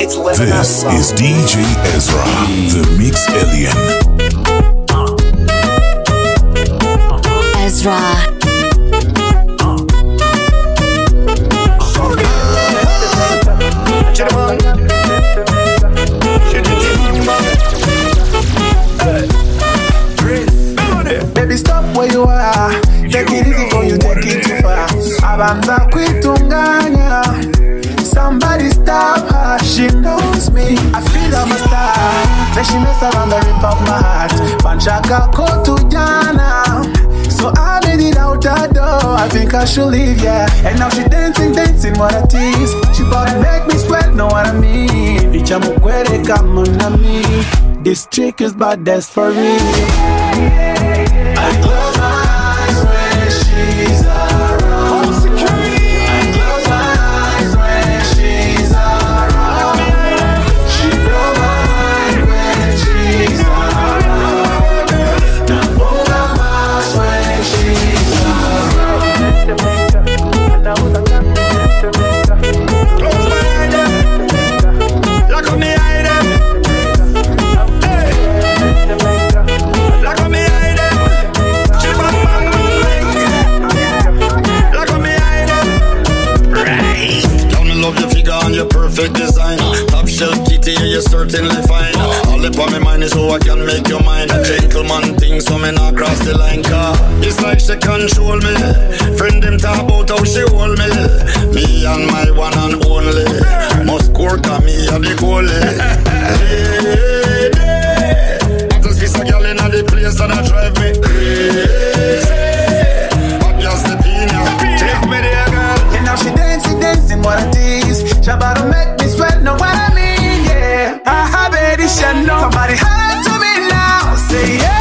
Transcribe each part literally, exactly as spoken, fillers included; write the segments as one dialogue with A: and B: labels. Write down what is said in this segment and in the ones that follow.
A: It's living
B: This is D J Ezra, the Mix Alien.
C: Ezra.
D: Baby, stop where you are. Take it easy before you take it too far. Abanza kuitunganya. Somebody stop her, she knows me. I feel I'm a star. Then she mess around the rip of my heart. Panchaka kotujana. So I made it out the door. I think I should leave, yeah. And now she dancing, dancing, what a tease. She bout to make me sweat, know what I mean. Icha mukwere kama na me. This chick is bad, that's for real. I close my eyes when she's around. I close my eyes when she's around. She blow my mind when she's around. Now pull my mouth when she's around. Look on me, I them. Hey. Look on me, I them. She bang bang bang bang. Look on me, I them. Right. Down in love your figure and your perfect design. Top shelf kitty, yeah, you're certainly fine. All up on my mind is how I can make your mind a gentleman thing, so me not cross the line. Car it's like she control me. Friend them talk about how she hold me. Me and my one and only. Must court on me and the goalie. I just piece a girl in the place and I drive me crazy. But just the pina, take me there, girl. And now she dancing, dancing, what a tease. She about to make me sweat, know what I mean, yeah. I have it, she know. Somebody holler to me now, say yeah.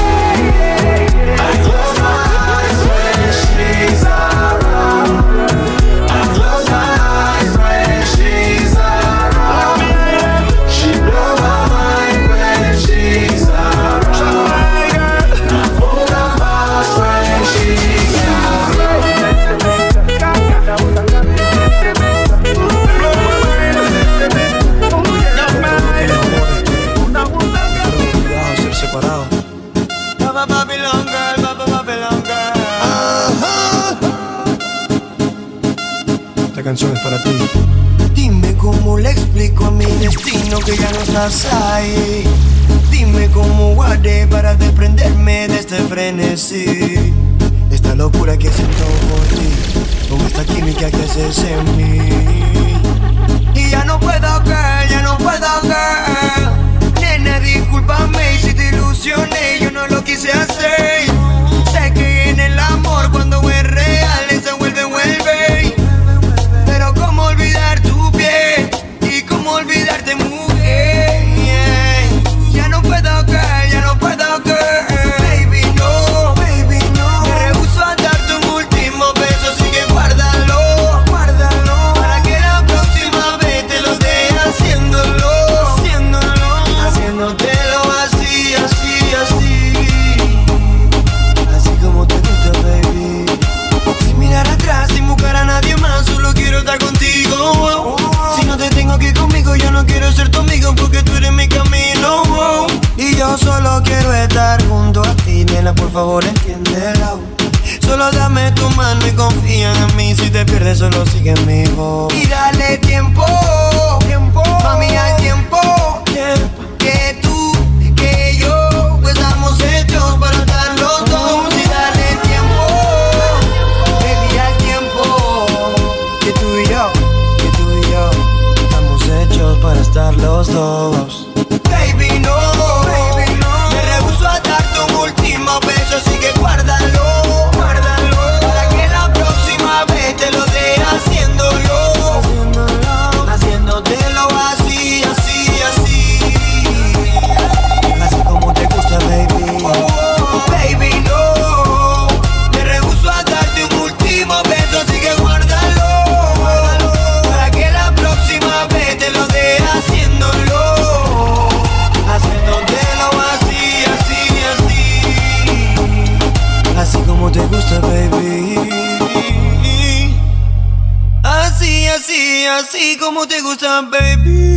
D: I close my eyes when she's around. I close my eyes when she's around. She blow my mind when she's around. Now pull my mouth when she's around.
E: Ser separado. Baba Babylon girl, Baba Babylon girl. Esta canción es para ti.
F: Dime cómo le explico a mi destino que ya no estás ahí. Dime cómo guardé para desprenderme de este frenesí. Esta locura que siento por ti, con esta química que haces en mí. Y ya no puedo, girl, ya no puedo, girl. Nena, discúlpame si te ilusioné, yo no lo quise hacer. Sé que en el amor cuando es real se vuelve, vuelve. Pero cómo olvidar tu piel y cómo olvidarte, mujer, yeah. Ya no puedo, girl, ya no puedo, girl. Baby, no, baby, no. Me rehuso a darte un último beso, así que guárdalo, guárdalo. Para que la próxima vez te lo dé haciéndolo, haciéndolo, haciéndotelo así, así, así. Así como te gusta, baby. Sin mirar atrás, sin buscar a nadie más, solo quiero estar contigo. Si no te tengo aquí conmigo, yo no quiero ser tu amigo, porque tú eres mi camino. Y yo solo quiero estar junto a ti, nena, por favor entiéndelo. Solo dame tu mano y confía en mí. Si te pierdes, solo sigue mi voz. Y dale tiempo, tiempo, mami, hay tiempo, tiempo. Que tú, que yo, pues estamos hechos para estar los dos. Y dale tiempo, baby, al tiempo. Que tú y yo, que tú y yo, estamos hechos para estar los dos. Baby, no, baby, no. Me rehuso a darte un último beso, así que guárdalo, guárdalo. Para que la próxima vez te lo dé haciéndolo, haciéndolo, haciéndotelo así, así, así. Así como te gusta, baby. Oh, baby, no. Me rehuso a darte un último beso, así que guárdalo, guárdalo. Para que la próxima vez te lo dé haciéndolo. me gusta, baby.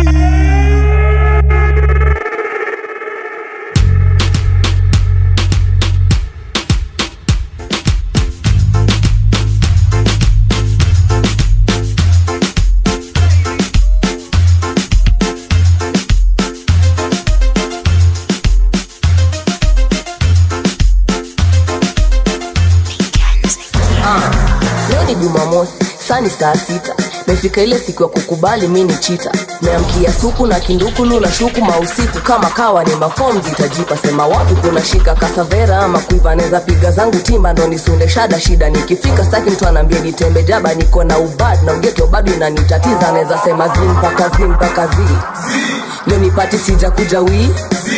A: Jumamosi, sani saa sita. Mefika ile siku ya kukubali mimi ni chita. Meamkia suku na kindukulu na shuku mausiku. Kama kawa ni maform zitajipa. Sema wapi kuna shika kasavera ama kuiva. Neza piga zangu timba ndo nisunde shada shida. Nikifika staki mtu anambia nitembe jaba. Niko na ubad na ungeto bado inanitatiza. Neza sema zimpa kazi mpa kazi. Leo nipati sija kuja wii.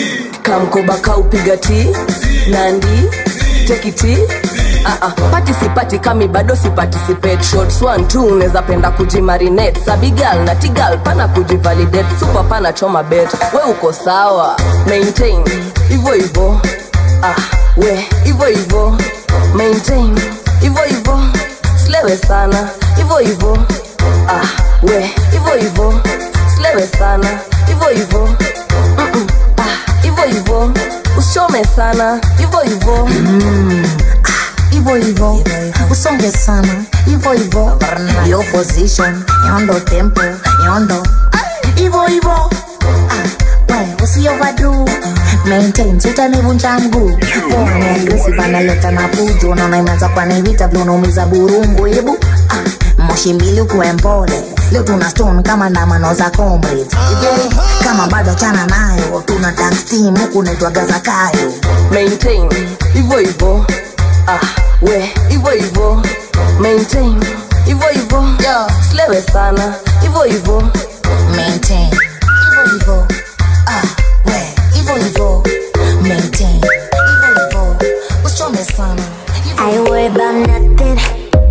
A: Kamkoba kaupiga ti. Nandi take it tea. Ah ah, participate kami bado si participate. Shots one two unaweza penda kujimarinate. Sabigal na tigal pana kujivalidate. Super pana choma bet. We uko sawa, maintain hivyo hivyo. Ah, we hivyo hivyo. Maintain hivyo hivyo. Slewe sana hivyo hivyo. Ah, we hivyo hivyo. Slewe sana hivyo hivyo. Mm ah, hivyo hivyo. Usichome sana hivyo hivyo.
C: Mm. Ivo Ivo, usonge sana. Ivo Ivo, your position, yondo tempo, yondo. Ivo Ivo, ah, we usi overdo. Maintain, suta nivunja mguu. Kwa ni aggressive analeta na pujo. Na unaimaza kwa nivita vile unaumiza burungu. Ebu, ah, moshi mbili ukuwe mpole. Leo tuna stone kama ndamano za comrades. Yeah, kama bado chana nayo. Tuna tax team huku naitwa gaza kayo.
A: Maintain, Ivo Ivo. Ah, we, Ivo Ivo. Maintain, Ivo Ivo.
C: Yo,
A: slewe sana, Ivo Ivo.
C: Maintain, Ivo Ivo. Ah, we, Ivo Ivo. Maintain, Ivo Ivo. Usichome sana.
G: I ain't worried about nothing.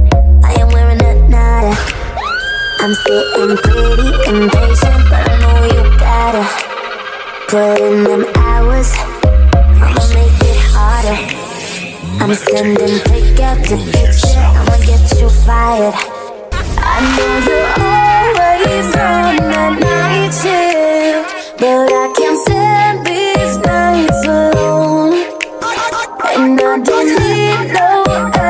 G: I am wearing a nada. I'm sitting pretty impatient, but I know you gotta put in them hours. I'ma make it harder. I'm sending pick after picture, I'ma get you fired. I know you're always on that night shift, but I can't stand these nights alone. And I don't need no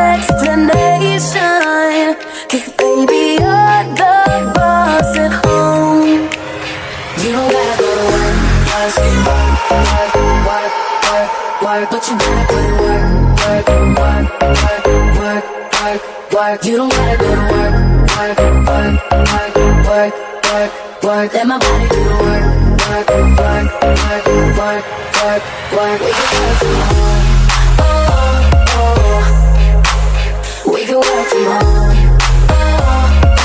G: explanation, 'cause baby you're the boss at home. You don't gotta go to work, work, work, work, work, work, but you gotta put in work. Work, work, work, work, work, work. You don't gotta go to work, work, work, work, work, work, work. Let my body do the work, work, work, work, work, work, work. We can work tomorrow, oh, oh, oh. We can work tomorrow, oh,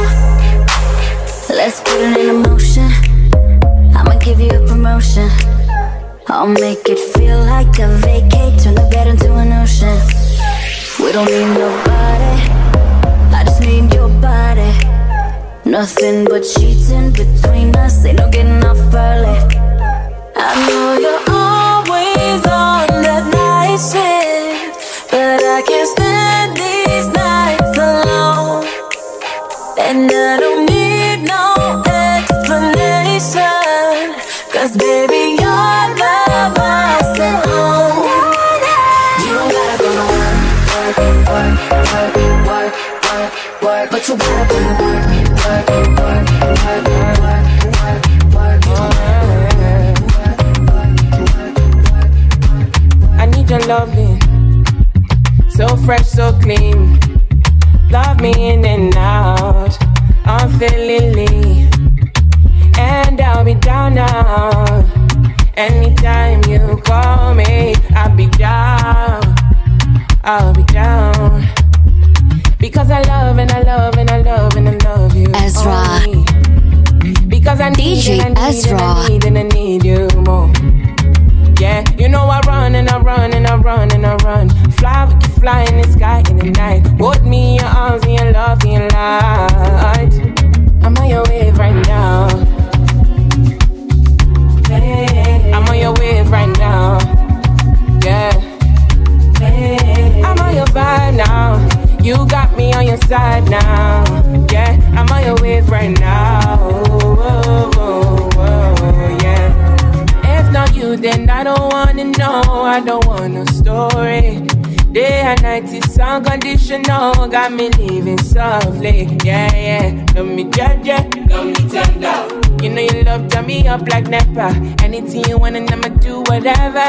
G: oh. Let's put it in motion. I'ma give you a promotion. I'll make it feel like a vacate. Turn the bed into an ocean. We don't need nobody, I just need your body. Nothing but cheating between us. Ain't no getting off early. I know you're always on that night shift, but I can't stand these nights alone. And I don't need no explanation, 'cause baby you're the boss at home. You don't gotta go to work, work, work, work, work, work, work, but you gotta put in work, work, work, work, work, work, work, work.
H: I need your loving, so fresh, so clean. Love me in and out, unfailingly, and I'll be down now. Anytime you call me, I'll be down, I'll be down. Because I love and I love and I love and I love you
I: Ezra.
H: only. Because I need
I: D J
H: and I need
I: Ezra.
H: and I need and I need you more. Yeah, you know I run and I run and I run and I run. Fly, we can fly in the sky in the night. Hold me in your arms and your love and your light. I'm on your wave right now. I'm on your wave right now. Yeah. I'm on your vibe now. You got me on your side now. Yeah, I'm on your wave right now. night is unconditional. Got me living softly. Yeah, yeah. Love me judge, love me tender. You know you love turn me up like Nepa. Anything you want and I'ma do whatever.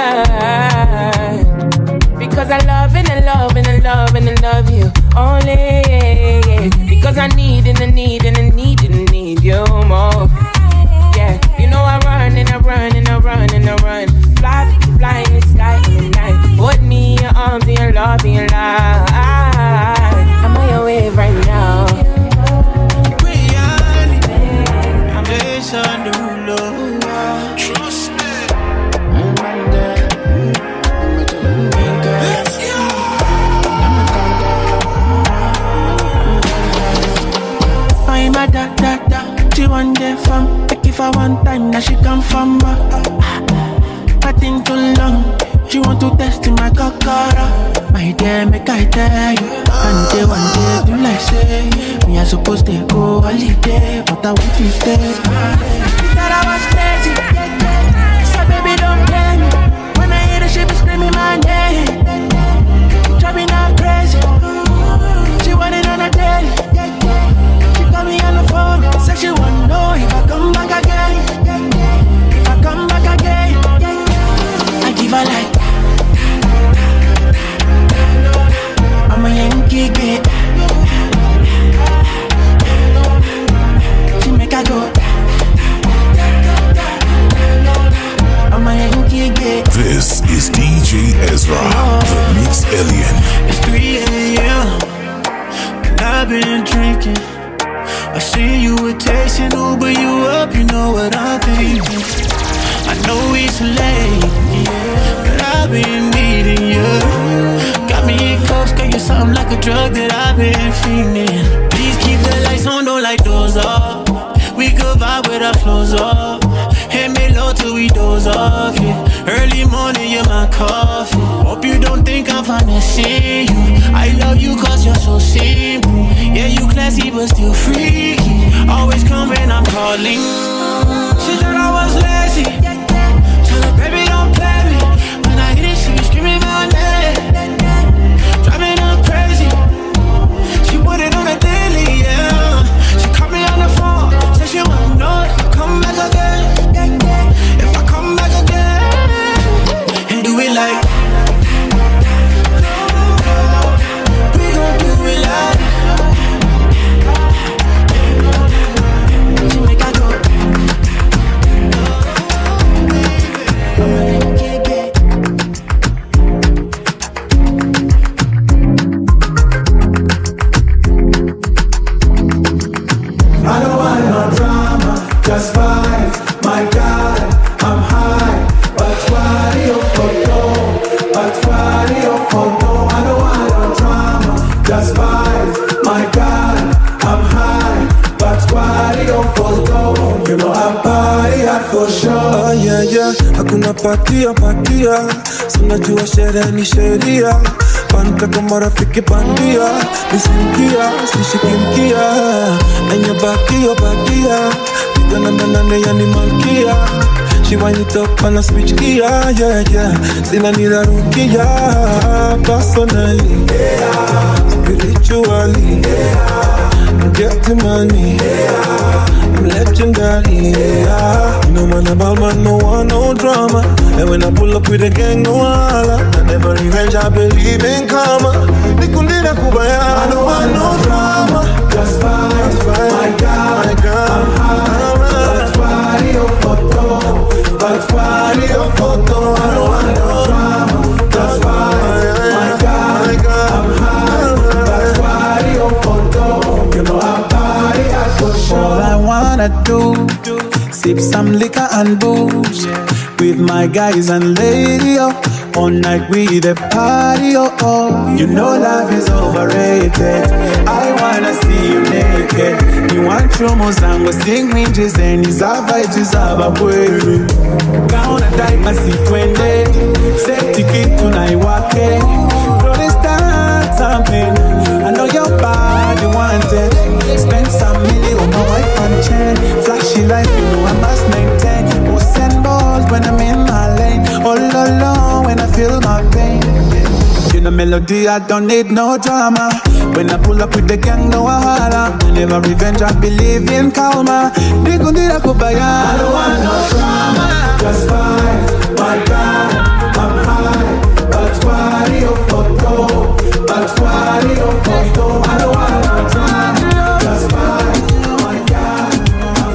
H: Because I love and I love and I love and I love you only. Because I need and I need and I need and I need you more. Yeah, you know I run and I run and I run and I run. Fly, fly in the sky in the night. Put me in your arms and your love and your life. I'm on your wave right now.
F: Trust me. I'm a da da da. She want them from. Like if I want time, now she come from. I think too long. She want to test in my kokoro. My dear, make I tell you. And they one day do like say me I supposed to go holiday, but I want to stay. She thought I was crazy. So baby don't play me. When I hear the she be screaming my name. Driving her crazy. She want it on a daily. She call me on the phone. Say she wanna know if I come back again. If I come back again, I give her like I'm a Yankee girl. She make I go. I'm a Yankee girl.
B: This is D J Ezra, the Mix Alien.
F: It's three a.m. and I've been drinking. I see you were texting, Uber you up, you know what I'm thinking. I know it's late, yeah, but I've been needing you. Got me in cuffs, girl, you're something like a drug that I've been feeling. Please keep the lights on, don't light those up. We could vibe with our clothes up. Hit me low till we doze off, yeah. Early morning, you're my coffee. Hope you don't think I'm finna see you. I love you cause you're so simple. Yeah, you classy but still freaky. Always come when I'm calling. She thought I was lazy. Tell her, baby, don't play me. When I hit it, she be screaming my name. Driving her crazy. She put it on a daily, yeah. She called me on the phone. Said she wanna know if I come back again. If I come back again. And do it like we gon' do it like she make I go.
D: I don't want no drama, just vibes. My God, I'm high, but why you photo? But why you photo? I don't want no drama, just vibes. My God, I'm high, but why you photo? You know I'm party hard for sure.
I: Oh yeah yeah, hakuna patia patia, sunajua sherehe ni sheria. Panta kama rafiki bandia, nisimkia, sishikimkia. Enya bakio bakia, pigana na nane yani malkia. She wind it up and I switch gear, yeah yeah. Sina nirarukia, personally, yeah. Spiritually, yeah. I'm getting money, yeah. I'm legendary, yeah. You know man about man, no one, no drama. And when I pull up with a gang, no holla. I never revenge, I believe in karma. Nikundina kubaya, I don't want no drama.
D: Just vibes, my God,
I: my God,
D: I'm high, but why you photo? But why you photo? I don't want no drama. Just vibes, my God, my God, I'm high, but why you photo? You know I'm party hard for sure.
J: All I wanna do, sip some liquor and booze, with my guys and lady, oh. All night we the party, oh, oh. You know love is overrated. I wanna see you naked. You want chomo zango sing winches and izava izava kweli. Kaona daima sikwende, safety kitu na iwake. Don't start something. I know your body wanted. Spend some million on my wife and chain. Flashy life, you know I must maintain. Post and balls when I'm in my lane. All alone when I feel my pain. You need a melody, I don't need no drama. When I pull up with the gang, no wahala. Never revenge, I believe in karma. Digundira kubaya. I don't want no drama. Just fight, my God, I'm high. But why you photo? But why you photo? I don't want no drama. Just fight, my God, I'm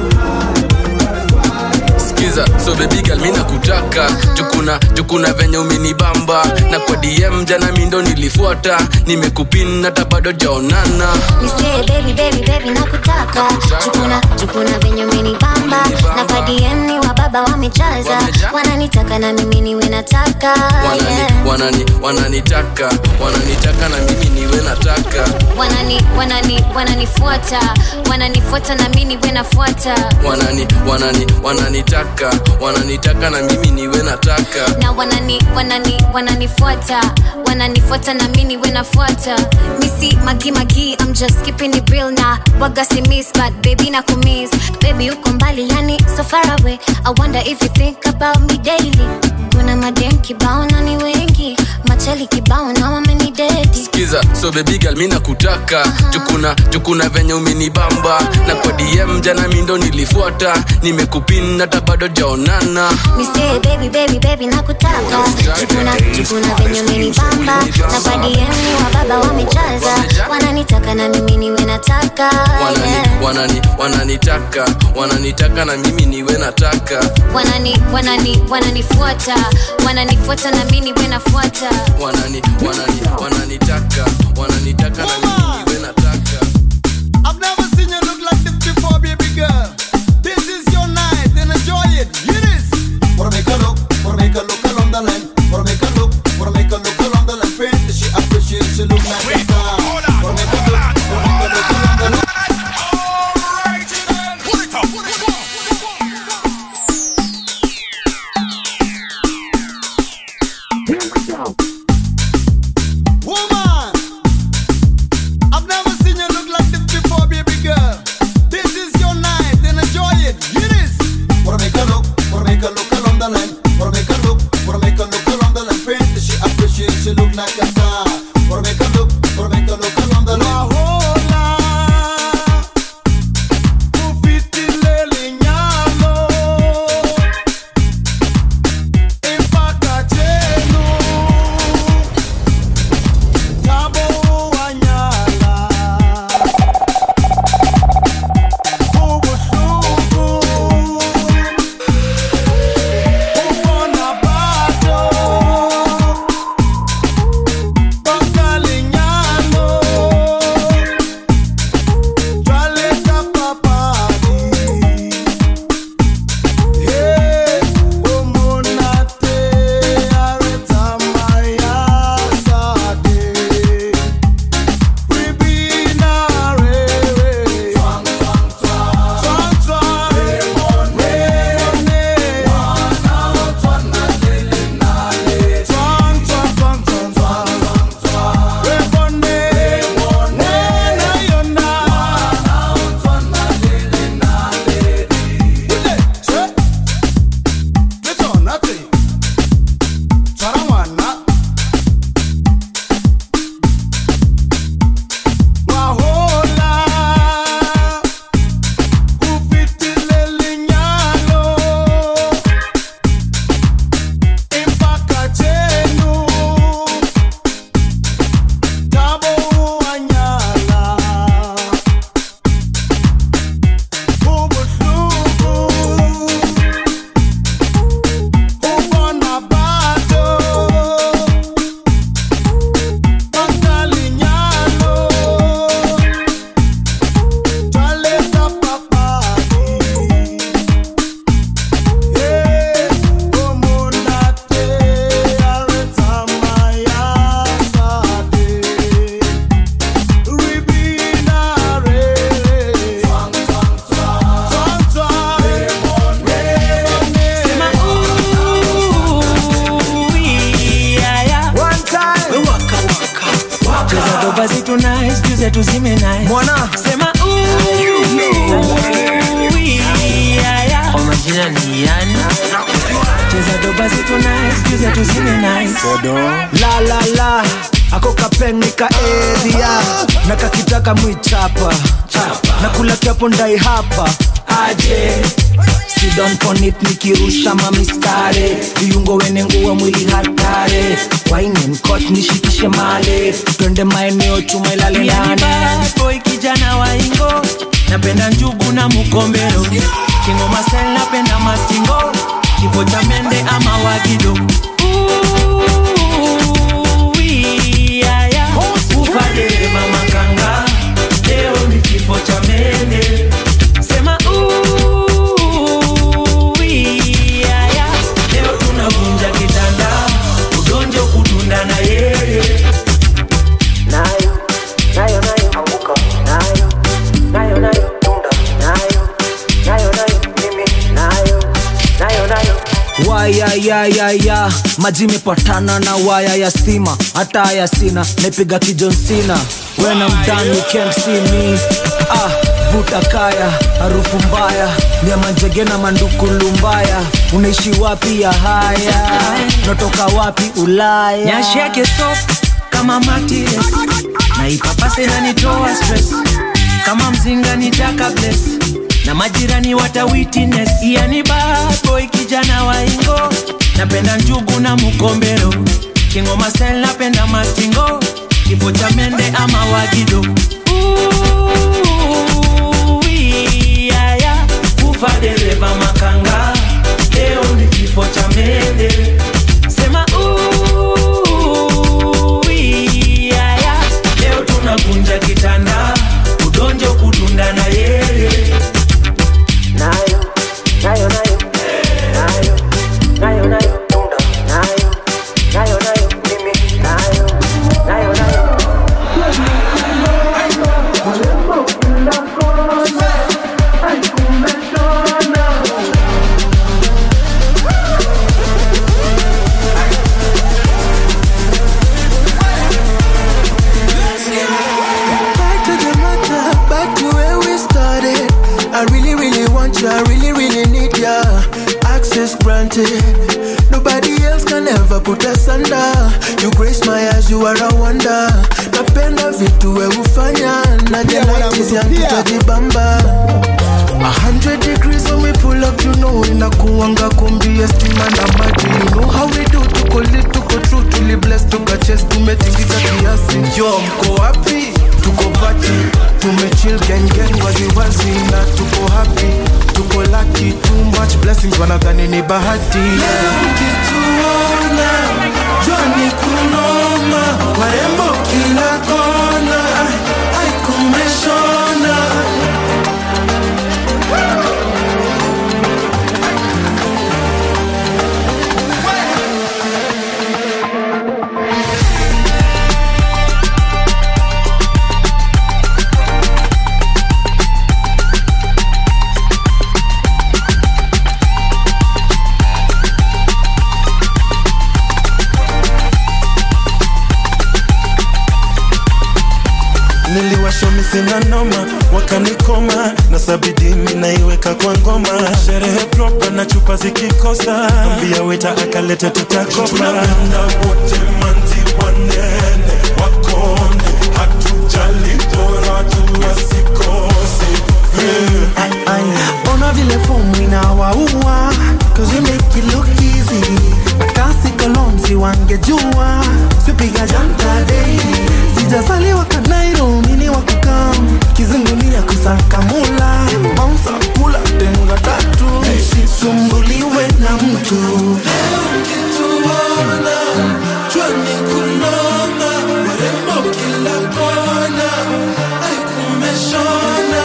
J: high.
K: Skiza, so baby girl, mina kutaka. Jukuna, jukuna venye umenibamba. Na kwa D M jana mindo nilifuata. Nimekupin hata bado jaonana.
L: You say baby, baby, baby nakutaka. Jukuna, jukuna venye umenibamba. Na kwa D M ni wa baba wamejaza. Wananitaka na mimi niwe nataka.
K: Wanani, wanani, wananitaka. Wananitaka na mimi niwe nataka.
L: Wanani, wanani, wananifuata. Wananifuata na mimi niwe nafuata.
K: Wanani, wanani, wananitaka. Wananitaka na mimi niwe nataka.
L: Na wanani, wanani, wananifuata. Wananifuata na mimi niwe nafuata. Missy, magi, magi, I'm just keeping it real na waga si miss, but baby na kumiss. Baby uko mbali yani so far away. I wonder if you think about me daily. Kuna madem kibao na ni wengi. Machali kibao na wameni dedi.
K: Skiza, so baby girl mina kutaka. uh-huh. Jukuna, jukuna venye umenibamba. Na kwa D M jana mindo nilifuata. Nimekupin hata bado jaonana.
L: Me say baby, baby, baby nakutaka. Jukuna, jukuna venye umenibamba. Na kwa D M ni wa baba wamejaza. Wananitaka na mimi niwe nataka.
K: Wanani, yeah. wanani, wananitaka. Wananitaka na mimi niwe nataka.
L: Wanani, wanani, wananifuata. Wananifuata na mimi niwe nafuata.
K: Wanani, wanani, wananitaka. Wananitaka na mimi niwe nataka.
F: I've never seen you look like this before, baby girl. This is your night and enjoy it. Hear this. Wanna make a look, wanna make a look along the line. Wanna make a look, wanna make a look along the line. Pretty she appreciates, she look like a star. Wanna make a look, wanna make a look along the line. Woman, I've never seen you look like this before, baby girl. This is your night and enjoy it. Hear this. Wanna make a look, wanna make a look along the line. Wanna make a look, wanna make a look along the line. Pretty she appreciates, she look like a star. Wanna make a look, wanna make a look along the line.
M: zetu zime nice. Mwana sema ooh you know. Yeah yeah. Kwa majina ni yani. Cheza doba basi tonight juze tuzime nice la la la ako kapeni ka area na kakitaka mwichapa na kula kiapo ndai hapa aje sit down on it nikirusha mamistare viungo wene nguwa mwili hatare wine and cut nishikishe male twende maeneo chuma ilale nane boy kijana wa ingo napenda njugu na mukombero kingoma style napenda mastingo kifo cha mende ama wagido ooh yeah yeah ufadele mama kanga leo ni kifo cha mende sema ooh yeah yeah leo tunavunja kitanda udonjo kudunda na yeye nayo nayo nayo anguka nayo nayo nayo tunda nayo nayo nayo mimi nayo nayo nayo waya ya ya ya maji mepatana na waya ya stima hata ya sina nipiga kijon sina when I'm done you can't see me ah vuta kaya harufu mbaya ni manjege na manduku lumbaya unaishi wapi ya haya natoka wapi Ulaya nyashi yake soft kama matires na ipapase na nitoa stress kama mzinga nitaka bless na majirani wata witness yani bad boy kijana wa ingo napenda njugu na mukombero kingoma style napenda mastingo kifo cha mende ama wagido ooh yeah yeah ufadele mama kanga leo ni kifo cha mende sema ooh yeah yeah leo tunavunja kitanda udonjo kudunda na yeye nayo nayo nayo nayo nayo nayo tunda nayo nayo nayo mimi nayo nayo nayo
J: Back to the matter, back to where we started. I really, really want you, I really, really need ya. Access granted. Nobody else can ever put us under. You grace my eyes, you are a wonder. Napenda vitu we ufanya. Na jelights yangu tajibamba. A hundred degrees when we pull up, you know. Inakuanga kumbi estima na maji. You know how we do, tuko lit, tuko true. Tuli blessed, tuka chest, tumetingika kiasi. Yo, mko wapi? Tuko party. Tumechill gang gang wazi wazi. Na tuko happy, tuko lucky. Too much blessings wanadhani ni bahati. Leo kituona Johnny kunoma warembo kila kona ai kumeshona niliwashomi sina noma wakanikoma na sabidi mina iweka kwa ngoma sherehe proper na chupa zikikosa ambia weta akalete tutakopa tunapenda wote manzi wanene wakonde hatujali bora tu wasikose
N: ona vile fomu inawaua cause we make it look easy akasi kolomzi wangejua sipiga janta daily sijazaliwa kanairo mini wakukam kizungulia kusaka mula maunsa kula tenga tatu sisumbuliwe na mtu
J: leo kituona Johnny kunoma warembo kila kona ai kumeshona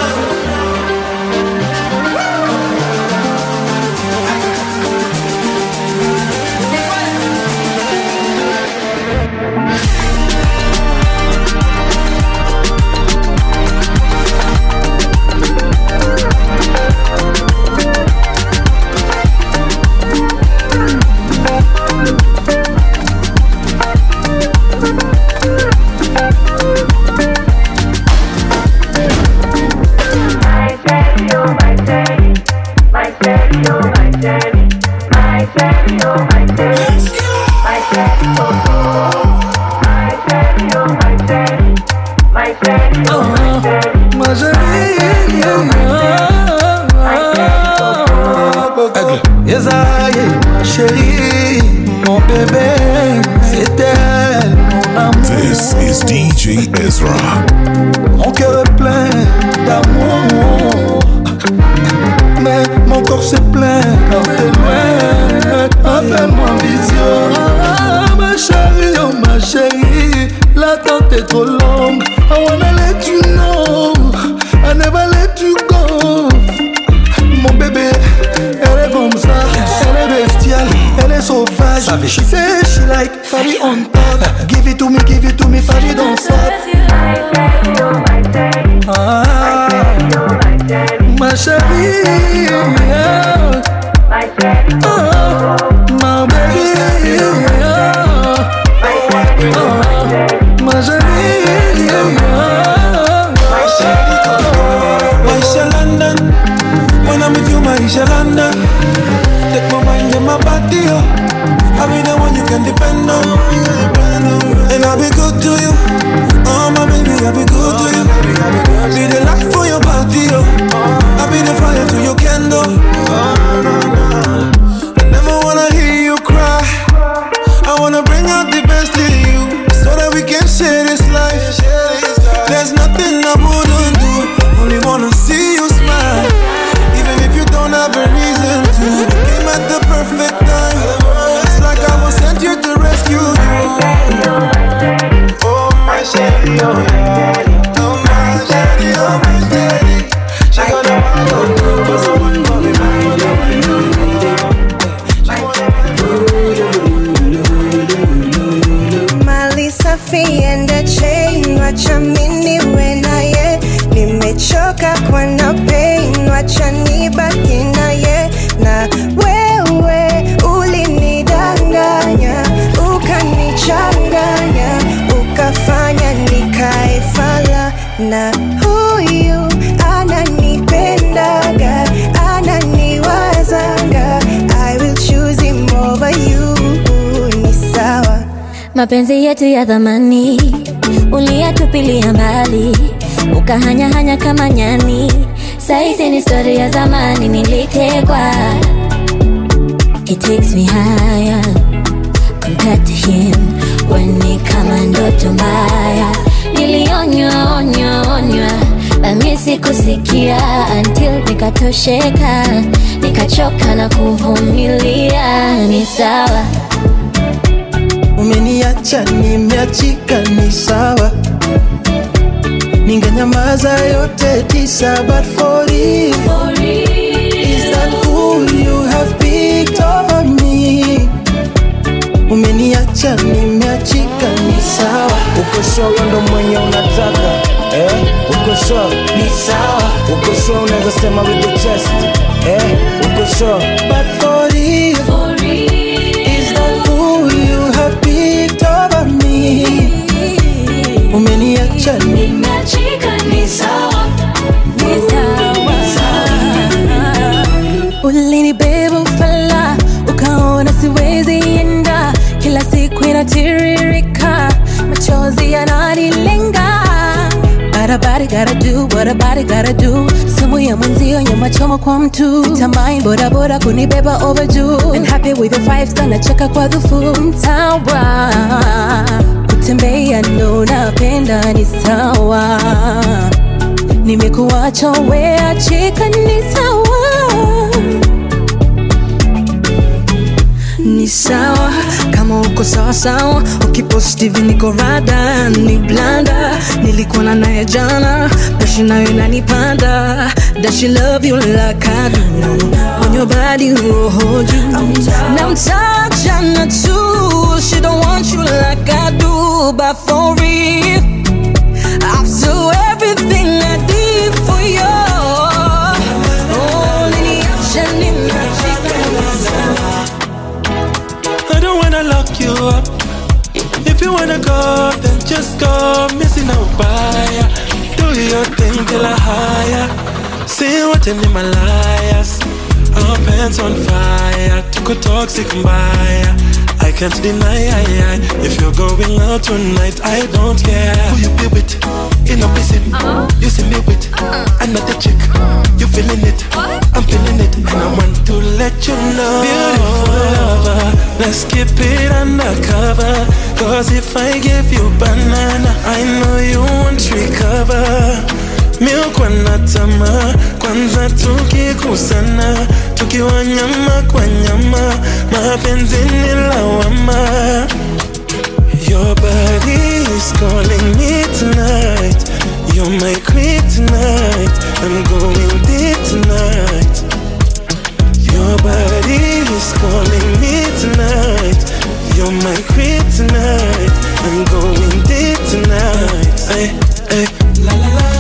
N: c'est plein quand t'es loin. Appelle-moi vision. Ah, ma chérie, oh ma chérie, l'attente est trop longue. I wanna let you know, I never let you go. Mon bébé, elle est comme ça, elle est bestiale, elle est sauvage. She say she like Fabi on top. Give it to me, give it to me, Fabi don't stop. Ah, ma chérie, yeah. Oh, my baby, yeah. Oh, ma chérie, yeah.
I: Maisha London, when I'm with you, Maisha London. Take my mind and my body, oh. I'll be the one you can depend on. And I'll be good to you. Oh my baby, I'll be good to you. Be the light for your body, oh. I'll be the fire to your candle. I never wanna hear you cry. I wanna bring out the best in you, so that we can share this life. There's nothing I wouldn't do. Only wanna see you smile. Even if you don't have a reason to. Came at the perfect time. It's like I was sent here to rescue you. Oh my shady, oh yeah. Oh my shady, oh my shady. She gonna want to do, cause I want to be
O: Mali safi and the chain, wacha mini wenaye. Nimechoka kwa na pain, wacha nibaki naye. Na wewe ulinidanganya, ukanichanganya, ukafanya nikae fala. Na huyu ananipendaga, ananiwazanga. I will choose him over you. Ni sawa.
P: Mapenzi yetu ya dhamani uliyatupilia mbali, ukahanya-hanya kama nyani. Saizi ni story ya zamani, nilitekwa. He takes me higher compared to him, when ni kama ndoto mbaya. Nilionywa, onywa, onywa, bami sikusikia until nikatosheka, nikachoka na kuvumilia. Ni sawa.
N: Umeniacha nimeachika, ni sawa. Ningenyamaza yote tisa, but for you, for you, is that who you have picked over me? Umeniacha nimeachika, ni sawa.
E: Uko sure ndo mwenye unataka, eh? Uko sure
N: ni sawa.
E: Uko sure unaweza sema with your chest, eh? Uko sure,
N: but for you, for you, is that who you have picked over me? Umeniacha nimeachika, ni sawa.
P: Ni sawa. Ulinibeba ufala, ukaona siwezi enda. Kila siku inatiririka, machozi yananilenga. But a body gotta do what a body gotta do. Sumu ya mwenzio nyama choma kwa mtu. Sitamai boda boda kunibeba overdue. And happy with the five star na cheka kwa dhufu. Mtawa kutembea ndo napenda, ni sawa. Nimekuacha wea chika, ni sawa.
Q: Ni sawa, kama uko sawa sawa. Ukiposti hivi niko rada, ni blanda. Nilikuwa na naye jana, presha nayo inanipanda. Does she love you like I do? On your body, roho juu. Na mtaja na tu, she don't want you like I do. But for real, I'll do everything I did for you. Oh, nini acha nimeachika.
I: I don't wanna lock you up. If you wanna go, then just go. Missing no buyer. Do your thing till I hire. See what in my liars. Our pants on fire. Took a toxic buyer. I can't deny, I, I, if you're going out tonight, I don't care who you be with. In a busy, uh-huh. You see me with uh-huh. Another chick. Uh-huh. You feeling it, what? I'm feeling it, and I want to let you know, beautiful lover, let's keep it undercover. Cause if I give you banana, I know you won't recover. Miukwa na tamaa, kwanza tukikusana, tukiwa nyama kwa nyama, mapenzi ni lawama. Your body is calling me tonight, you're my kryptonite, I'm going deep tonight. Your body is calling me tonight, you're my kryptonite, I'm going deep tonight. Ay, ay, la la la.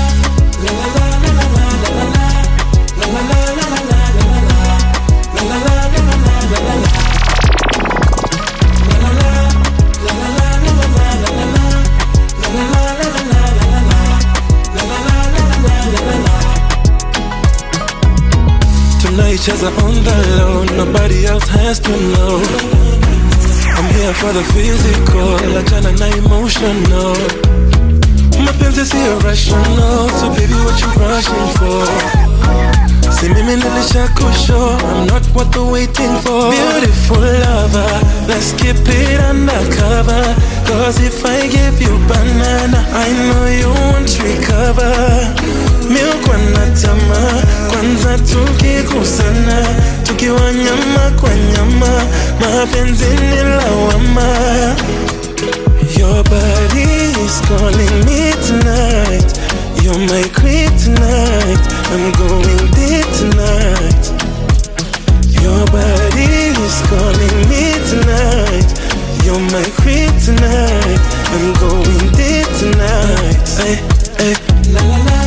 I: Each other on the low, nobody else has to know. I'm here for the physical, achana na emotional. Mapenzi si irrational, so baby what you rushing for? See me nilisha kusho, I'm not what they're waiting for. Beautiful lover, let's keep it undercover. Cause if I give you banana, I know you won't recover. Miukwa na tamaa, kwanza tukikusana, tukiwa nyama kwa nyama, mapenzi ni lawama. Your body is calling me tonight, you're my kryptonite, I'm going deep tonight. Your body is calling me tonight, you're my kryptonite, I'm going deep tonight. Ay, ay, la la la.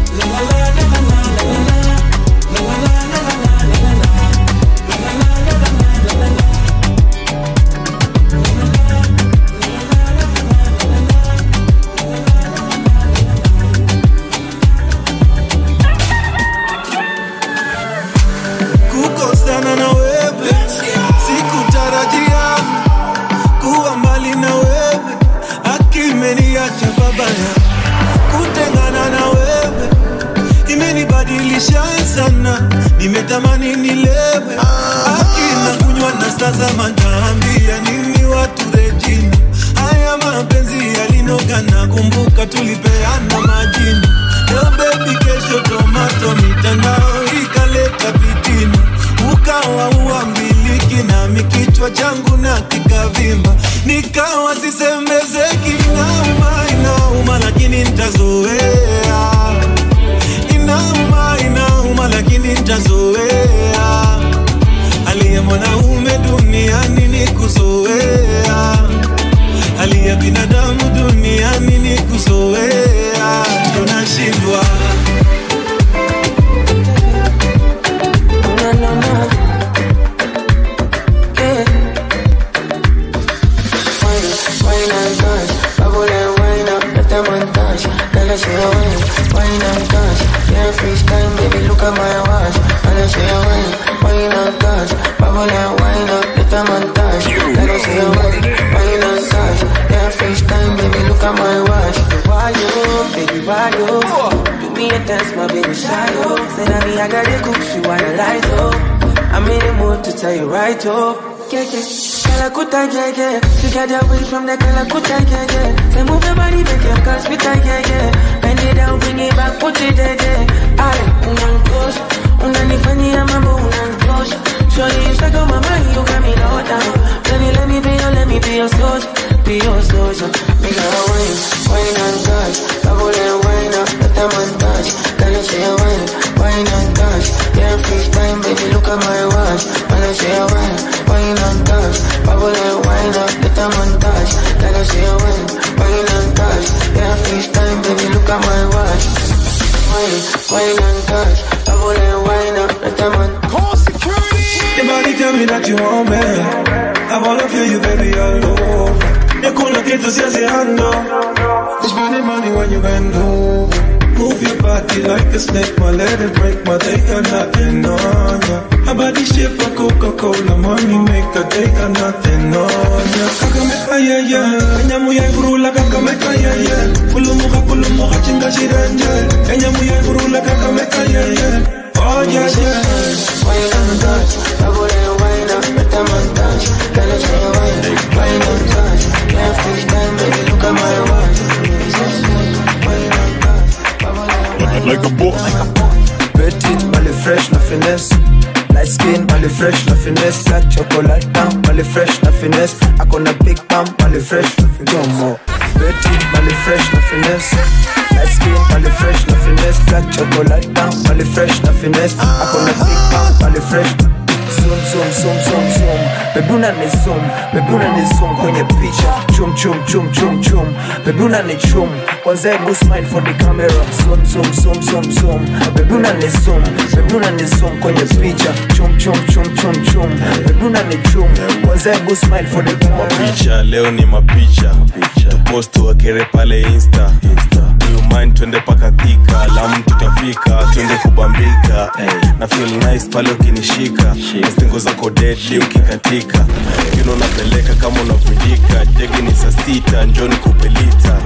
I: Kukosana na wewe sikutarajia, kuwa mbali na wewe akimeniacha babaya. Kutengana na wewe imenibadilisha sana, nimetamani nilewe akina kunywa na sasa manambia nini watu Regina. Haya mapenzi yalinoga na kumbuka tulipeana majina. Leo baby kesho tomato, mitandao ikaleta fitina. Ukawa uambiliki na mikichwa changu na kikavimba, nikawa sisemezeki. Inauma, inauma lakini nitazoea. Inauma, inauma lakini nitazoea. Hali ya mwanaume duniani ni kuzoea, hali ya binadamu duniani ni kuzoea. Tunashindwa.
M: No, no, no. Yeah. Wine, wine and dance, bubble and wine up, let them untouch. Let us hear wine, wine and dance. Yeah, freestyle, baby, look at my watch. Let us hear wine, wine and dance, bubble and wine up, let them untouch. Let us hear wine, wine and dance. Yeah, freestyle, baby, look at my watch. Why you, baby, why you? Do me a dance, my baby, shadow. Said I me, I got the cooks, you wanna light up. I'm in the mood to tell you right up. Yeah, yeah. Kalakuta, yeah, yeah. You get away from the Kalakuta, yeah, yeah. Say move your body, make your cars fit, yeah, yeah. Bend it down, bring it back, put it there, yeah. Aye, unan close. Unanifanyia mambo, unan close. Surely you stuck on my mind, you got me low down. Let me, let me be your, let me be your source. Be your source, make her wine, wine and touch. Bubble and wine up, let them untouch. Can you say wine, wine and touch? Yeah, freestyle, baby, look at my watch. Can you say wine, wine and touch? Bubble and wine up, let them untouch. Can you say wine, wine and touch? Yeah, freestyle, baby, look at my watch. Wine, wine and touch. Bubble and wine up, let them untouch. Call security.
I: Your body tell me that you want me. I wanna feel you, baby, all over. You're cool, look into see handle. It's money, money when you bend over. Move your body like a snake, my let it break my day, got nothing on ya. Her body shape a Coca-Cola, money make a day, got nothing on ya. Kakameka, yeah, yeah. Enyamu ya gurula, kakameka, yeah, yeah. Pulumuka, pulumuka, chinga shiranje. Enyamu ya gurula, kakameka, yeah, yeah. Oh, yeah, yeah.
M: Wine and touch, bubble and wine up, let them untouch. Can I say wine, wine and touch? Can't freestyle, baby, look at my watch. Wine and touch, bubble and wine
J: light skin, Mali fresh, na finesse. Black chocolate down, Mali fresh, na finesse. I gonna big bam, Mali fresh, na finesse. Betty, Mali fresh, na finesse. Light skin, Mali fresh, na finesse. Black chocolate down, Mali fresh, na finesse. I gonna big bam, Mali fresh. Zoom, zoom, zoom, zoom, zoom. Bebuna ni zoom, bebuna ni zoom kwenye picha. Chum, chum, chum, chum, chum. Bebuna ni chum. Kwanza hebu smile for the camera. Zoom, zoom, zoom, zoom, zoom. Bebuna ni zoom, bebuna ni zoom kwenye picha. Chum, chum, chum, chum, chum. Bebuna ni chum. Kwanza hebu smile for the camera.
I: Picha, leo ni mapicha. Tupostu wakere pale Insta. You mind twende paka thika. Lamu tutafika, twende kubambika. Na feel nice pale ukinishika. Stingo zako deadly ukikatika. Kino napeleka kama unavundika. Jegi ni saa sita, njoni kupelita.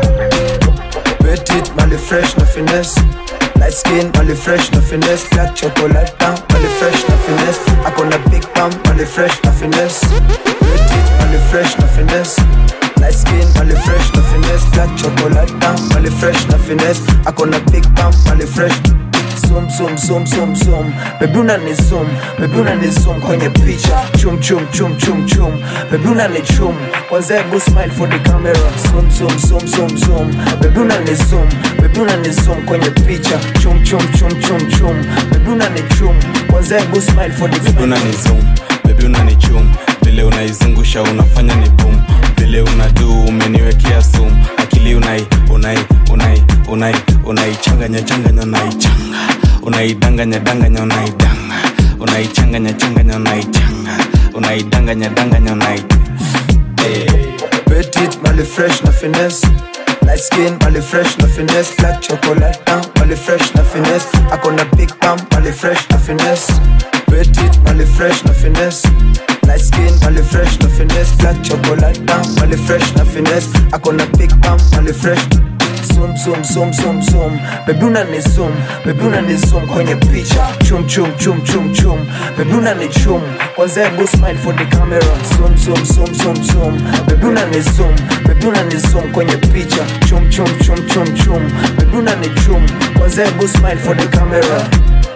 J: Petit, Mali fresh, na finesse. Light skin, Mali fresh, na finesse. Black chocolate down, Mali fresh, na finesse. I gonna big bam, Mali fresh, na finesse. Petit, Mali fresh, na finesse. Light skin, Mali fresh, na finesse. Black chocolate down, Mali fresh, na finesse. I gonna big bam, Mali fresh. Zoom, zoom, zoom, zoom, zoom. Bebuna ni zoom, bebuna ni zoom kwenye picha. Chum, chum, chum, chum, chum. Bebuna ni chum. Kwanza hebu smile for the camera. Zoom, zoom, zoom, zoom, zoom. Bebuna ni zoom, bebuna ni zoom kwenye picha. Chum, chum, chum, chum, chum. Bebuna ni chum. Kwanza hebu smile for the camera.
I: Bebuna ni zoom, bebuna ni chum. Vile unaizungusha unafanya ni boom. Vile unadu umeniwekea zoom. Akili unai, unai, unai, unai, unai changanya, changanya, unai changa. Unaidanganya, danganya, unaidanga. Unaichanganya, changanya, unaichanga. Unaidanganya, danganya, unaidanga.
J: Petit, Mali fresh, na finesse. Light skin, Mali fresh, na finesse. Black chocolate down, Mali fresh, na finesse. I gonna big bam, Mali fresh, na finesse. Petit, Mali fresh, na finesse. Light skin, Mali fresh, na finesse. Black chocolate down, Mali fresh, na finesse. I gonna big bam, Mali fresh. Zoom, zoom, zoom, zoom, zoom. Bebuna ni zoom, bebuna ni zoom kwenye picha. Chum, chum, chum, chum, chum. Bebuna ni chum. Kwanza hebu smile for the camera. Zoom, zoom, zoom, zoom, zoom. Bebuna ni zoom, bebuna ni zoom kwenye picha. Chum, chum, chum, chum, chum. Bebuna ni chum. Kwanza hebu smile for the camera.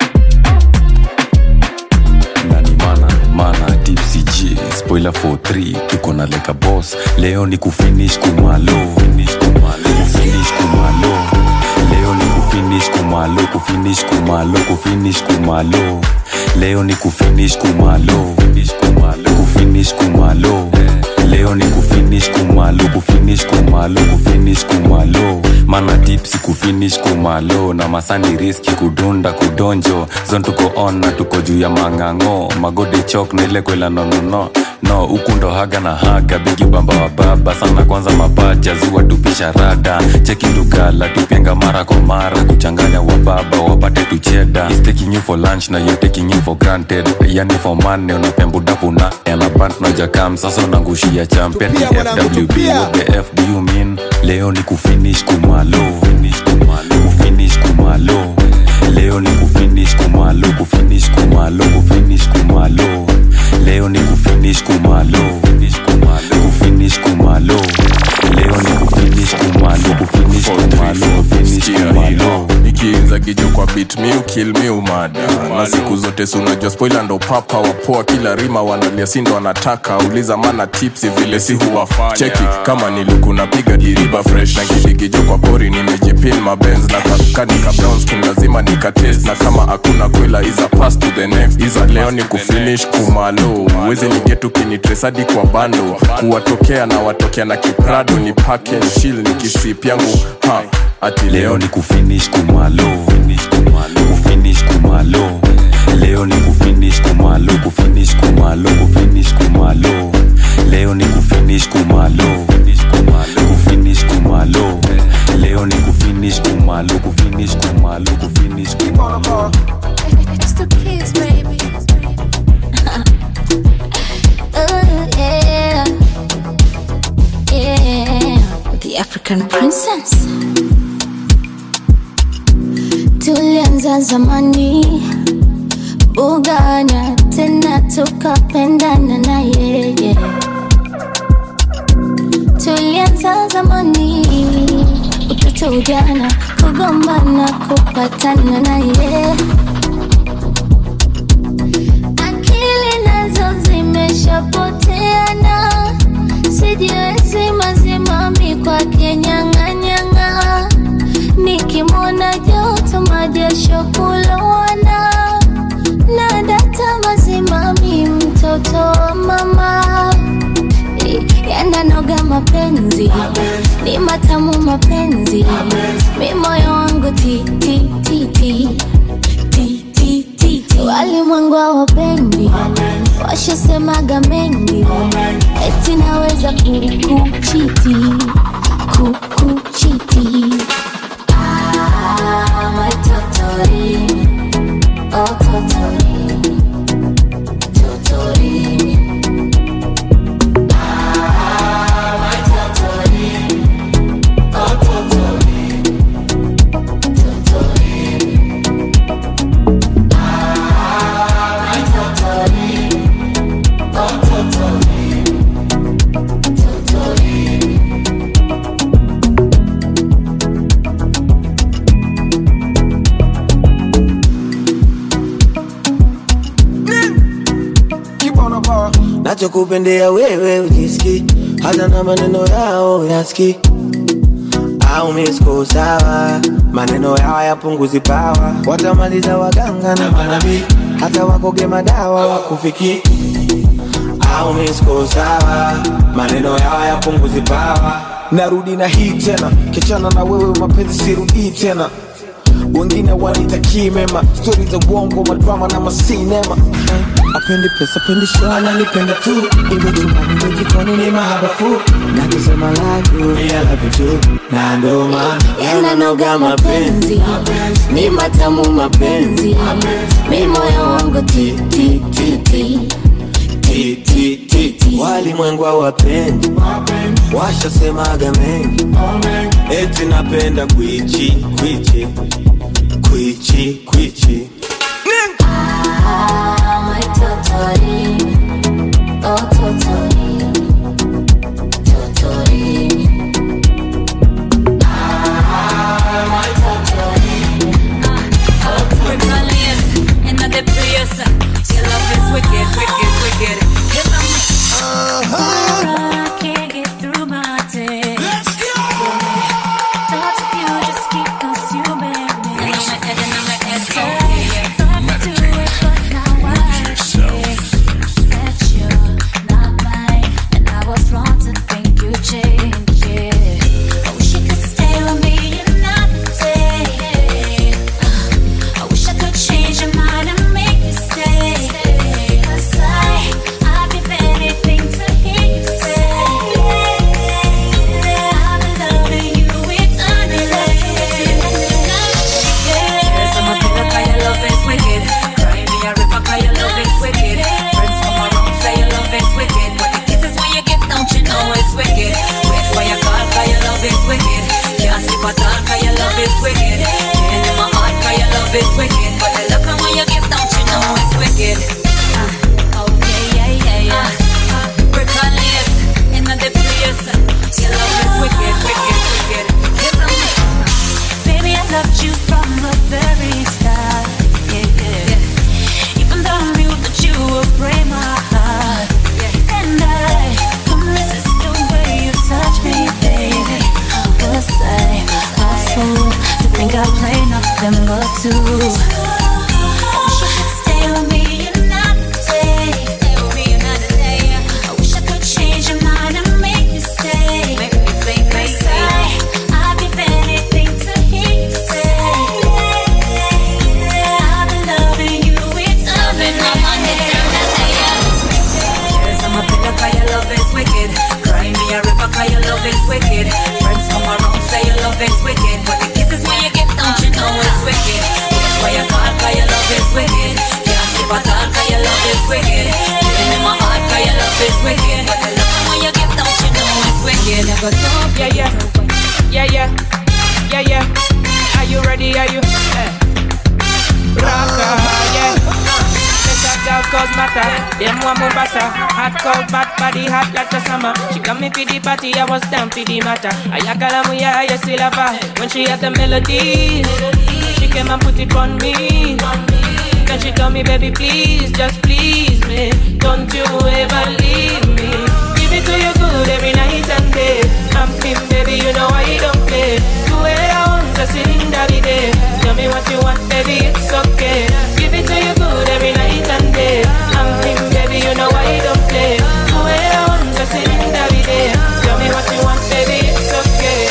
R: Nani mana, mana, Tipsy G. Spoiler for three, tuko na like a boss. Leo ni kufinish kumalo. Finish kumalo, kufinish kumalo. Leo ni kufinish kumalo, kufinish kumalo, kufinish kumalo. Leo ni kufinish kumalo, kufinish kumalo, kufinish kumalo. Leo ni kufinish kumalo, kufinish kumalo, kufinish kumalo. Mana Tipsy kufinish kumalo. Na masani riski kudunda kudonjo. Zon tuko on na tuko juu ya mangango. Magode chok na ile kwela no no no. No, ukundo haga na haga. Bigi bamba wa baba. Sana kwanza mapacha zuwa tupisha rada. Cheki dugala tupenga mara kwa mara. Kuchanganya wa baba wapate tucheda. He's taking you for lunch na you're taking you for granted. Yani for money unapembu dapu na ena band na jakam. Sasa unangushia champion F W B. What the F do you mean? Leo ni kufinish kumalo. Kufinish kumalo, kufinish kumalo. Leo ni kufinish kumalo, kufinish kumalo, kufinish kumalo. Leo ni kufinish kumalo, kufinish kumalo, kufinish kumalo. Leo ni kufinish kumalo, kufinish kumalo, kufinish kumalo.
S: Nikiinza kijo kwa beat me you kill me umada. Na siku zote sunajua spoiler ndo papa wapoa. Kila rima wanalia sindo wanataka. Uliza mana Tipsy vile si huwafanya. Cheki kama niluku napiga diriba fresh. Na kidigijo kwa pori nimejipin mabenz. Na kakani ka brown skin lazima nikatest. Na kama hakuna kwela is a pass to the next. Iza leo ni kufinish kumalo. Wezi nigetu kinitresadi kwa bando. Kuwatokea na watokea na kiprado. Ni package chill ni kisip yangu ha. Ati
R: leo ni kufinish kumalo, kufinish kumalo, kufinish kumalo. Leo ni kufinish kumalo, kufinish kumalo, kufinish kumalo. Leo ni kufinish kumalo, kufinish kumalo, kufinish kumalo. Leo ni kufinish kumalo, kufinish kumalo, kufinish kumalo.
L: It's the kids, baby. Oh yeah, yeah. The African princess. Tulianza zamani bugana tena tukapendana na yeye. Tulianza zamani utoto ujana kugombana kupatana na yeye. kulowana na data mazimami mtoto wa mama yananoga mapenzi ni matamu mapenzi mi moyo wangu ti ti ti ti ti ti ti ti walimwengu hawapendi washasemaga mengi eti naweza kukuchiti kukuchiti ah my totori oh totori totori
F: nachokupendea wewe ujiski hata na maneno yao yaski au misko sawa maneno yao yapunguzi pawa watamaliza waganga na manabii hata wakoge madawa wakufiki au misko sawa maneno yao yapunguzi pawa
E: narudi na hii tena kichana na wewe mapenzi sirudi tena wengine wanitakii mema stori za uongo madrama na masinema apendi pesa pendi shana nipenda tu iwe chumbani iwe jikoni ni mahabafu na kusema love you I love you too na ndo maana
L: yananoga mapenzi ni matamu mapenzi mi moyo wangu ti ti ti ti
F: ti ti ti ti walimwengu hawapendi washasemaga mengi eti napenda kwichi kwichi kwichi kwichi
L: ah my totori oh totori totori ah my totori
G: oh totori another place your love is wicked wicked wicked hit them uh-huh. I can't get through my day let's go thoughts of you just keep consuming me and I'm at and I'm at so thought to it but now I see that you're not mine and I was wrong to think you changed yeah. I wish you could stay with me another day I wish I could change your mind and make you stay cause I I'd give anything to hear you say I've been loving you eternally Yes, I'm a pillar cause your love is wicked Cry me a river cause your love is wicked Friends come around say your love is wicked But the kisses when you get don't you know it's wicked Wait for your call cause your love is wicked Can't sleep at all cause your love is wicked Can't in my heart cause your love is wicked But the love when you give don't you know it's wicked uh, Oh yeah yeah yeah yeah uh, Brick on lace in the place Your love is wicked wicked wicked Give them Baby I loved you from the very start yeah, yeah, yeah. Even though I knew that you would break my heart yeah. And I couldn't resist the way you touch me baby Was I a fool to think I play nothing but two I wish you could stay with me another day Stay with me another day I wish I could change your mind and make you stay Make me think, make me I'd give anything to hear you say I've been loving you eternally Yes, I'm a pillar cause your love is wicked Cry me a river cause your love is wicked Friends come around say your love is wicked But the kisses when you get don't you know it's wicked Wait for your call cause your love is wicked Can't sleep at all cause your love is wicked Living in my heart cause your love is wicked But the love when you get don't you know it's wicked Never stop,
H: yeah yeah Yeah yeah Yeah yeah Are you ready, are you eh. Raka, yeah Let's talk girl cause matter Them one Mombasa Hot cold bad body hot like the summer She got me for the party I was down for the matter Ayakala muya ya still have her When she had the melody She came and put it on me Then she told me baby please Just please me Don't you ever leave me Give it to you good every night and day I'm him baby you know I don't play Do it I want to sing every day Tell me what you want, baby, it's okay. Give it to you good every night and day. I'm thinking, baby, you know I don't play. Where I want to sing every day. Tell me what you want, baby, it's okay.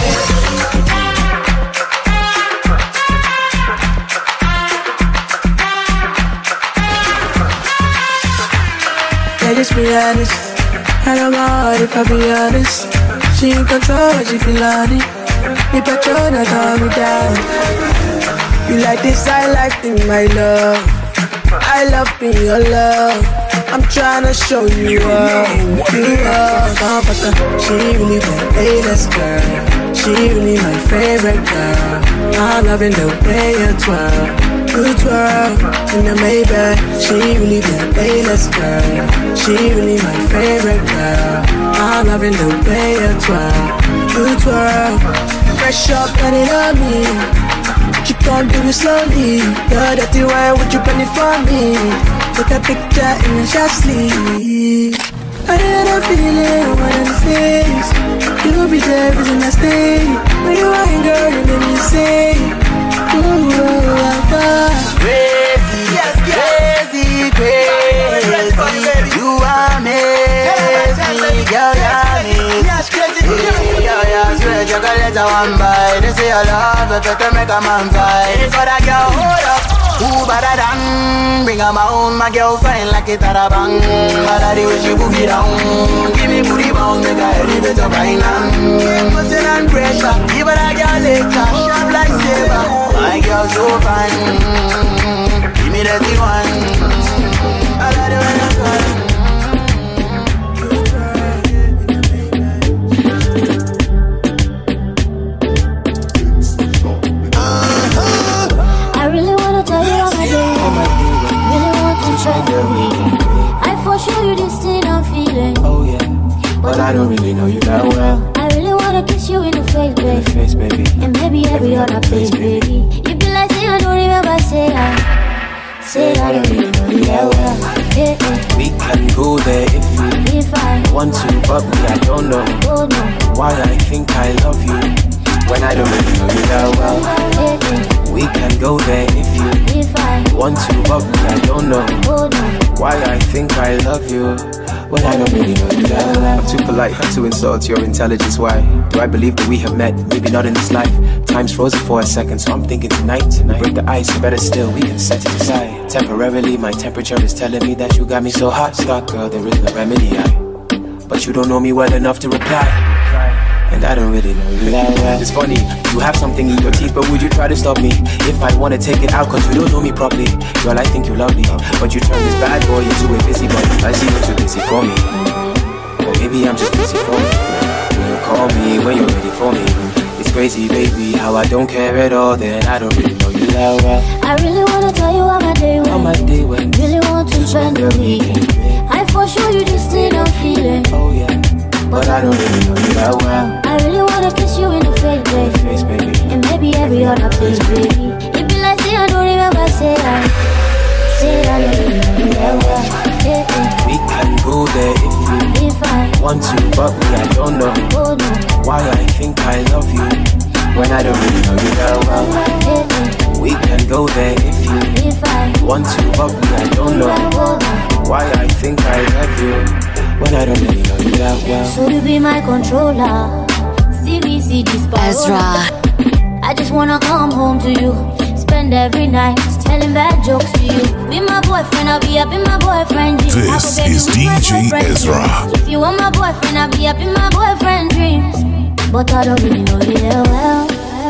T: Let us be honest. I don't know if I be honest. She in control, she feel on it. Me patrol, that's all me down. You like this, I like thing, my love. I love being your love. I'm tryna show you up. You up, comforter. She really the latest girl. She really my favorite girl. I'm loving the way you twirl. You twirl in the Maybach. She really the latest girl. She really my favorite girl. I'm loving the way you twirl. You twirl. Fresh up, got it on me. You can't do it slowly. You're dirty wine, would you pen it for me? Take a picture in the shot sleeve. I had a feeling, one of these things. You will be there, isn't that thing? When you ain't girl, you make me sing. Ooh, oh, oh,
U: crazy, yes, crazy, crazy. You are amazing, girl, you're amazing. Yeah, yeah, swear chocolate a one bite. They say I love it, better make a man fight. But I girl, hold up, who better than? Bring her my own, my girl fine like it at a bang. But I the way she boogie down. Give me booty bounce, make her elevate up right now. Muscle and pressure, give her a girl lecture. Sharp like saber, my girl so fine. Give me that one. I love the way you call.
L: I for sure you this thing I'm feeling.
E: Oh yeah, but I don't really know you that well.
L: I really wanna kiss you in the face, baby.
E: In the face, baby.
L: And maybe every other place, baby. You be like, say I don't remember, say I, say I don't really know you that well. Yeah, yeah.
E: We can go there if you
L: if I
E: want to, but me I don't know
L: oh, no.
E: why I think I love you when I don't really know you that well.
L: Yeah, yeah.
E: We can go there if you
L: if I
E: want to, but me I don't know
L: oh, no.
E: why I think I love you when I don't really know you that well. I'm too polite to insult your intelligence. Why do I believe that we have met? Maybe not in this life. Time's frozen for a second, so I'm thinking tonight. Tonight, break the ice, better still, we can set it aside. Temporarily, my temperature is telling me that you got me so hot. Stop, girl, there is no remedy. I, but you don't know me well enough to reply. And I don't really know you that well. It's funny, you have something in your teeth, but would you try to stop me? If I wanna take it out, cause you don't know me properly. Girl, I think you're lovely, but you turn this bad boy into a busy boy. I see you're too busy for me, or maybe I'm just busy for me. You call me when you're ready for me. It's crazy, baby, how I don't care at all. Then I don't really know you that well.
L: I really wanna tell you how my day went.
E: How my day went.
L: Really want to spend the weekend. I for sure you this thing I'm feeling.
E: Oh yeah, but I don't really know you that well.
L: I really wanna kiss you in the face, baby.
E: Face, baby.
L: And maybe every other place, baby. It be like, say I don't remember, say I, say I don't really know you that well. Yeah, yeah.
E: We can go there if you
L: if I
E: want to, but me I don't know
L: oh, no.
E: why I think I love you when I don't really know you that well.
L: Yeah, yeah.
E: We can go there if you
L: if I
E: want to, but me I don't know
L: oh, no.
E: why I think I love you when I don't really know you that well.
L: So you be my controller. C B C this
V: Ezra.
L: I just wanna come home to you. Spend every night telling bad jokes to you. Be my boyfriend, I'll be up in my boyfriend dreams.
B: This is D J Ezra.
L: If you want my boyfriend, I'll be up in my boyfriend dreams. But I don't really know you that well.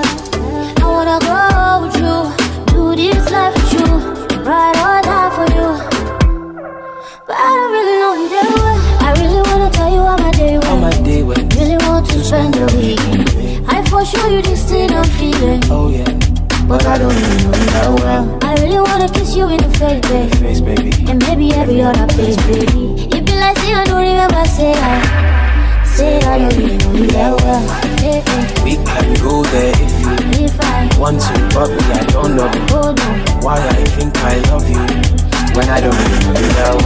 L: I wanna go with you, do this life with you, ride or die for you. But I don't really know you that well. I really wanna tell you how my day went.
E: How my day went.
L: Really want to spend the weekend. I for sure you this thing I'm feeling.
E: Oh yeah, but I don't really know you that well.
L: I really wanna kiss you in the face, baby.
E: Face, baby.
L: And maybe every other place, baby. It be like, say I don't remember, say I, say I don't really know you that well. Yeah, yeah.
E: We can go there if you
L: if I
E: want to, but me I don't know
L: oh, no.
E: why I think I love you when I don't really know you that